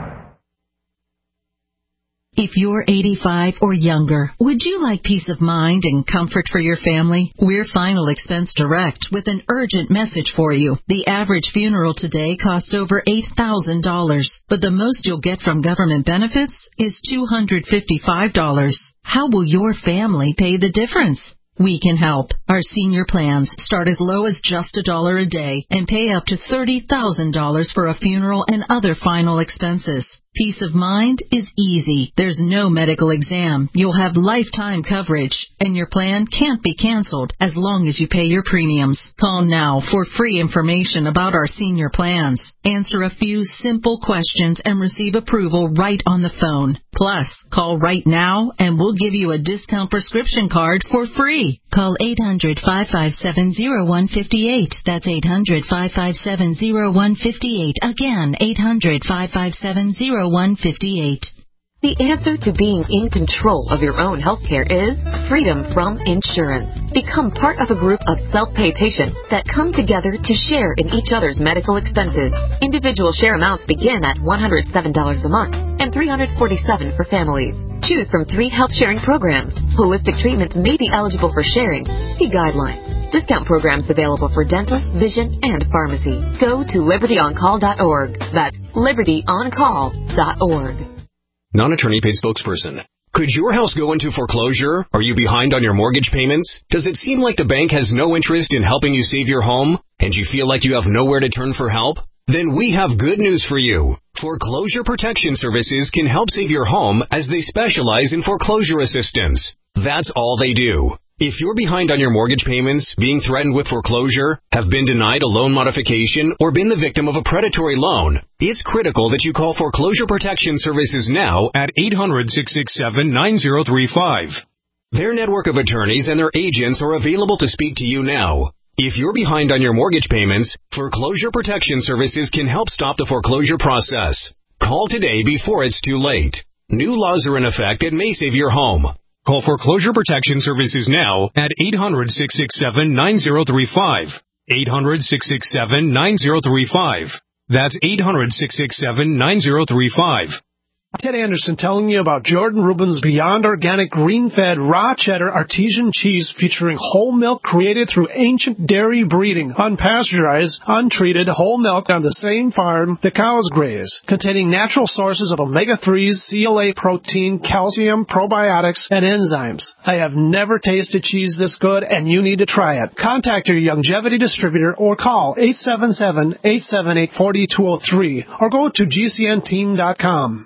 If you're eighty-five or younger, would you like peace of mind and comfort for your family? We're Final Expense Direct with an urgent message for you. The average funeral today costs over eight thousand dollars, but the most you'll get from government benefits is two hundred fifty-five dollars. How will your family pay the difference? We can help. Our senior plans start as low as just a dollar a day and pay up to thirty thousand dollars for a funeral and other final expenses. Peace of mind is easy. There's no medical exam. You'll have lifetime coverage, and your plan can't be canceled as long as you pay your premiums. Call now for free information about our senior plans. Answer a few simple questions and receive approval right on the phone. Plus, call right now and we'll give you a discount prescription card for free. Call eight hundred, five five seven, zero one five eight. That's eight hundred, five five seven, zero one five eight. Again, eight hundred, five five seven, zero one five eight.
The answer to being in control of your own healthcare is freedom from insurance. Become part of a group of self-pay patients that come together to share in each other's medical expenses. Individual share amounts begin at one hundred seven dollars a month and three hundred forty-seven dollars for families. Choose from three health sharing programs. Holistic treatments may be eligible for sharing. See guidelines. Discount programs available for dental, vision, and pharmacy. Go to liberty on call dot org. That's liberty on call dot org.
Non-attorney paid spokesperson. Could your house go into foreclosure? Are you behind on your mortgage payments? Does it seem like the bank has no interest in helping you save your home? And you feel like you have nowhere to turn for help? Then we have good news for you. Foreclosure Protection Services can help save your home as they specialize in foreclosure assistance. That's all they do. If you're behind on your mortgage payments, being threatened with foreclosure, have been denied a loan modification, or been the victim of a predatory loan, it's critical that you call Foreclosure Protection Services now at eight hundred, six six seven, nine zero three five. Their network of attorneys and their agents are available to speak to you now. If you're behind on your mortgage payments, Foreclosure Protection Services can help stop the foreclosure process. Call today before it's too late. New laws are in effect that may save your home. Call Foreclosure Protection Services now at eight hundred, six six seven, nine zero three five. eight hundred, six six seven, nine zero three five. That's eight hundred, six six seven, nine zero three five.
Ted Anderson telling you about Jordan Rubin's Beyond Organic Green-Fed Raw Cheddar Artesian Cheese featuring whole milk created through ancient dairy breeding, unpasteurized, untreated whole milk on the same farm the cows graze, containing natural sources of omega threes, C L A protein, calcium, probiotics, and enzymes. I have never tasted cheese this good, and you need to try it. Contact your Youngevity distributor or call eight seven seven, eight seven eight, four two zero three or go to G C N team dot com.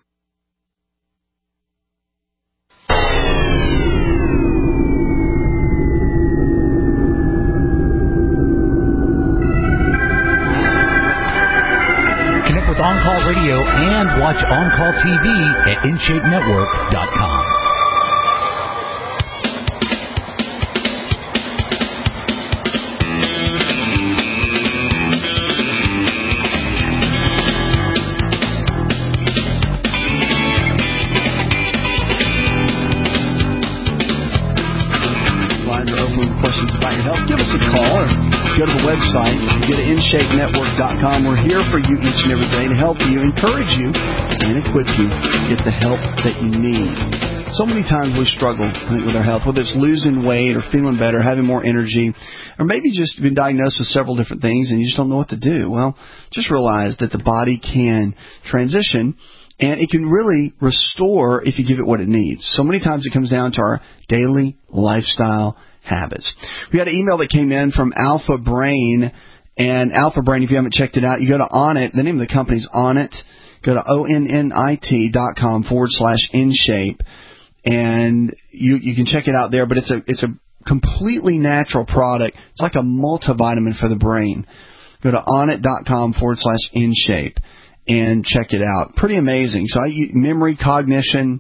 With On Call Radio and watch On Call T V at in shape network dot com.
Lines are open with questions about your health. Give us a call or go to the website. Go to in shape network dot com. We're here for you each and every day to help you, encourage you, and equip you to get the help that you need. So many times we struggle, I think, with our health, whether it's losing weight or feeling better, having more energy, or maybe just been diagnosed with several different things and you just don't know what to do. Well, just realize that the body can transition and it can really restore if you give it what it needs. So many times it comes down to our daily lifestyle habits. We had an email that came in from Alpha Brain, and Alpha Brain, if you haven't checked it out, you go to Onnit. The name of the company's Onnit. Go to O N N I T dot com forward slash InShape, and you you can check it out there. But it's a it's a completely natural product. It's like a multivitamin for the brain. Go to Onnit dot com forward slash InShape and check it out. Pretty amazing. So I use memory, cognition,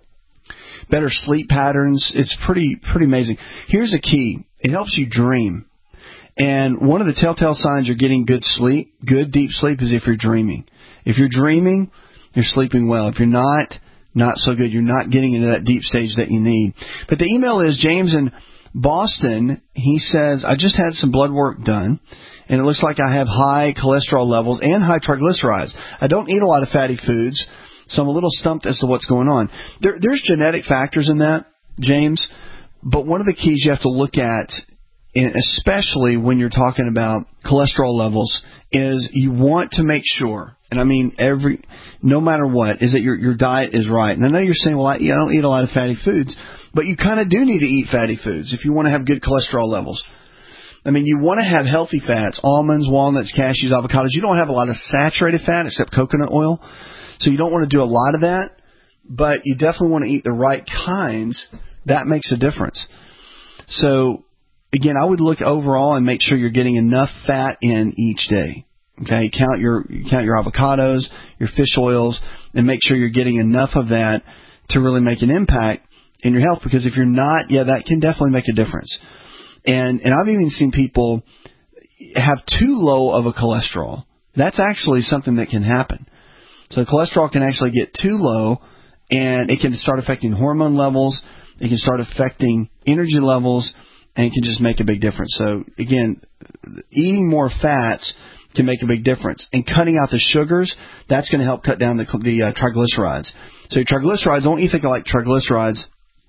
better sleep patterns. It's pretty pretty amazing. Here's a key. It helps you dream. And one of the telltale signs you're getting good sleep, good deep sleep, is if you're dreaming. If you're dreaming, you're sleeping well. If you're not, not so good. You're not getting into that deep stage that you need. But the email is James in Boston. He says, I just had some blood work done, and it looks like I have high cholesterol levels and high triglycerides. I don't eat a lot of fatty foods, so I'm a little stumped as to what's going on. There, there's genetic factors in that, James, but one of the keys you have to look at, and especially when you're talking about cholesterol levels, is you want to make sure, and I mean every, no matter what, is that your your diet is right. And I know you're saying, well, I, I don't eat a lot of fatty foods, but you kind of do need to eat fatty foods if you want to have good cholesterol levels. I mean, you want to have healthy fats, almonds, walnuts, cashews, avocados. You don't have a lot of saturated fat except coconut oil, so you don't want to do a lot of that, but you definitely want to eat the right kinds. That makes a difference. So again, I would look overall and make sure you're getting enough fat in each day. Okay, count your count your avocados, your fish oils, and make sure you're getting enough of that to really make an impact in your health. Because if you're not, yeah, that can definitely make a difference. And and I've even seen people have too low of a cholesterol. That's actually something that can happen. So cholesterol can actually get too low, and it can start affecting hormone levels. It can start affecting energy levels, and it can just make a big difference. So, again, eating more fats can make a big difference. And cutting out the sugars, that's going to help cut down the, the uh, triglycerides. So your triglycerides, don't you think of like triglycerides?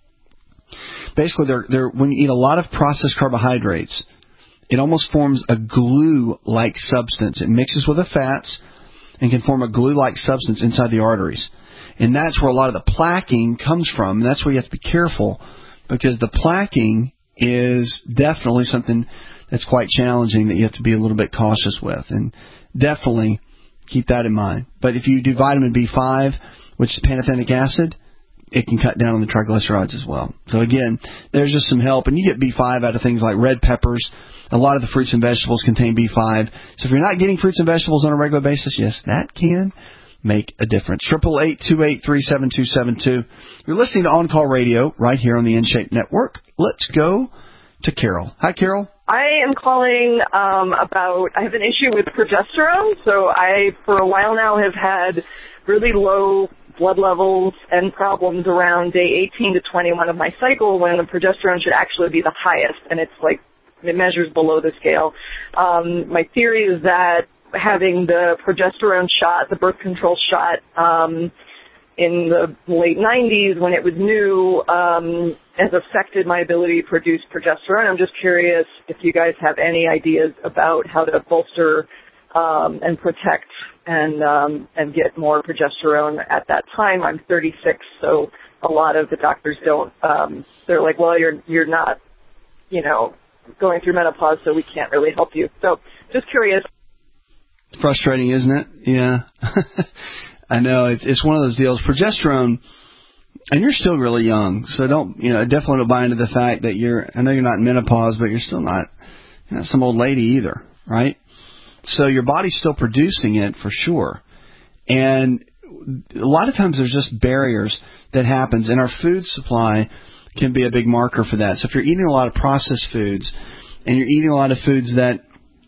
Basically, they're, they're when you eat a lot of processed carbohydrates, it almost forms a glue-like substance. It mixes with the fats and can form a glue-like substance inside the arteries. And that's where a lot of the plaquing comes from. And that's where you have to be careful, because the plaquing is definitely something that's quite challenging that you have to be a little bit cautious with. And definitely keep that in mind. But if you do vitamin B five, which is pantothenic acid, it can cut down on the triglycerides as well. So again, there's just some help. And you get B five out of things like red peppers. A lot of the fruits and vegetables contain B five. So if you're not getting fruits and vegetables on a regular basis, yes, that can make a difference. Triple eight two eight three seven two seven two. You're listening to On Call Radio right here on the InShape Network. Let's go to Carol. Hi, Carol.
I am calling um, about, I have an issue with progesterone. So I, for a while now, have had really low blood levels and problems around day eighteen to twenty-one of my cycle, when the progesterone should actually be the highest, and it's like, it measures below the scale. Um, my theory is that having the progesterone shot, the birth control shot, um, in the late nineties when it was new um, has affected my ability to produce progesterone. I'm just curious if you guys have any ideas about how to bolster um, and protect and um, and get more progesterone at that time. I'm thirty-six, so a lot of the doctors don't. Um, they're like, well, you're you're not, you know, going through menopause, so we can't really help you. So just curious.
Frustrating, isn't it? Yeah. I know. It's it's one of those deals. Progesterone, and you're still really young, so don't, you know, definitely don't buy into the fact that you're, I know you're not in menopause, but you're still not, you're not some old lady either, right? So your body's still producing it for sure. And a lot of times there's just barriers that happens, and our food supply can be a big marker for that. So if you're eating a lot of processed foods, and you're eating a lot of foods that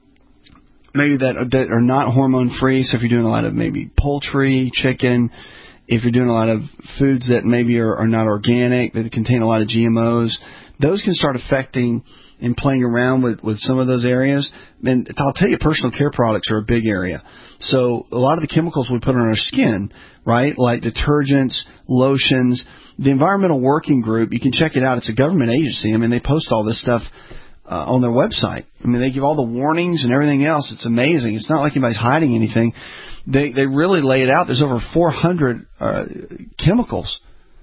maybe that that are not hormone free, so if you're doing a lot of maybe poultry, chicken, if you're doing a lot of foods that maybe are, are not organic, that contain a lot of G M Os, those can start affecting and playing around with, with some of those areas. And I'll tell you, personal care products are a big area. So a lot of the chemicals we put on our skin, right, like detergents, lotions, the Environmental Working Group, you can check it out. It's a government agency. I mean, they post all this stuff uh, on their website. I mean, they give all the warnings and everything else. It's amazing. It's not like anybody's hiding anything. They they really lay it out. There's over four hundred uh, chemicals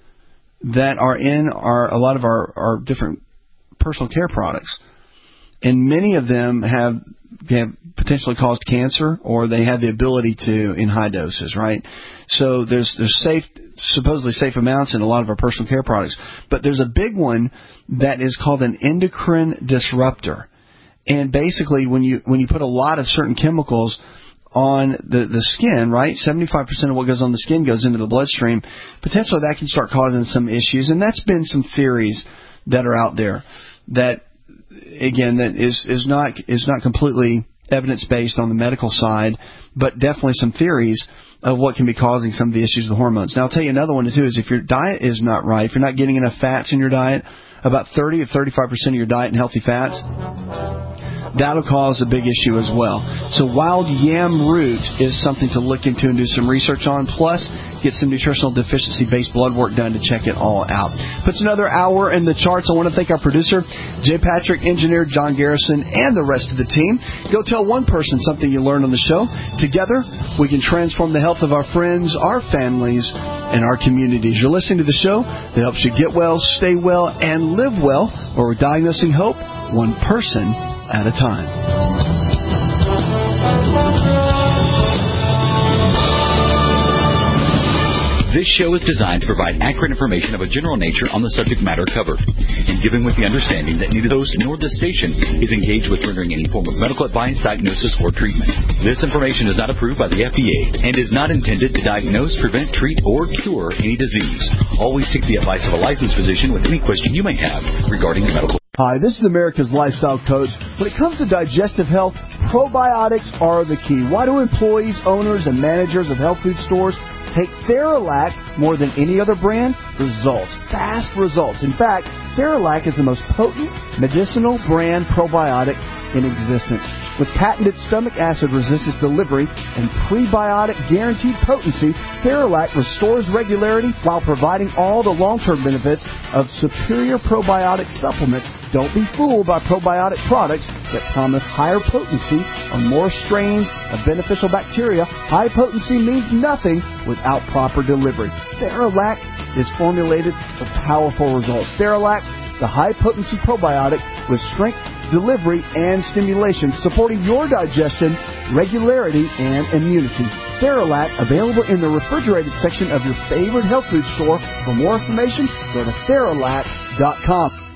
that are in our a lot of our, our different personal care products, and many of them have have potentially caused cancer, or they have the ability to in high doses, right? So there's there's safe, supposedly safe amounts in a lot of our personal care products, but there's a big one that is called an endocrine disruptor, and basically when you when you put a lot of certain chemicals on the, the skin, right, seventy-five percent of what goes on the skin goes into the bloodstream, potentially that can start causing some issues, and that's been some theories that are out there that, again, that is, is not is not completely evidence-based on the medical side, but definitely some theories of what can be causing some of the issues with hormones. Now, I'll tell you another one, too, is if your diet is not right, if you're not getting enough fats in your diet, about thirty to thirty-five percent of your diet in healthy fats, that'll cause a big issue as well. So wild yam root is something to look into and do some research on, plus get some nutritional deficiency-based blood work done to check it all out. Puts another hour in the charts. I want to thank our producer, Jay Patrick, engineer John Garrison, and the rest of the team. Go tell one person something you learned on the show. Together, we can transform the health of our friends, our families, and our communities. You're listening to the show that helps you get well, stay well, and live well, where we're diagnosing hope one person at a time.
This show is designed to provide accurate information of a general nature on the subject matter covered, and given with the understanding that neither the host nor the station is engaged with rendering any form of medical advice, diagnosis, or treatment. This information is not approved by the F D A and is not intended to diagnose, prevent, treat, or cure any disease. Always seek the advice of a licensed physician with any question you may have regarding medical.
Hi, this is America's Lifestyle Coach. When it comes to digestive health, probiotics are the key. Why do employees, owners, and managers of health food stores take Theralac more than any other brand? Results. Fast results. In fact, Theralac is the most potent medicinal brand probiotic in existence. With patented stomach acid resistance delivery and prebiotic guaranteed potency, Theralac restores regularity while providing all the long-term benefits of superior probiotic supplements. Don't be fooled by probiotic products that promise higher potency or more strains of beneficial bacteria. High potency means nothing without proper delivery. Theralac is formulated for powerful results. Theralac, the high-potency probiotic with strength, delivery, and stimulation, supporting your digestion, regularity, and immunity. Theralac, available in the refrigerated section of your favorite health food store. For more information, go to Theralac dot com.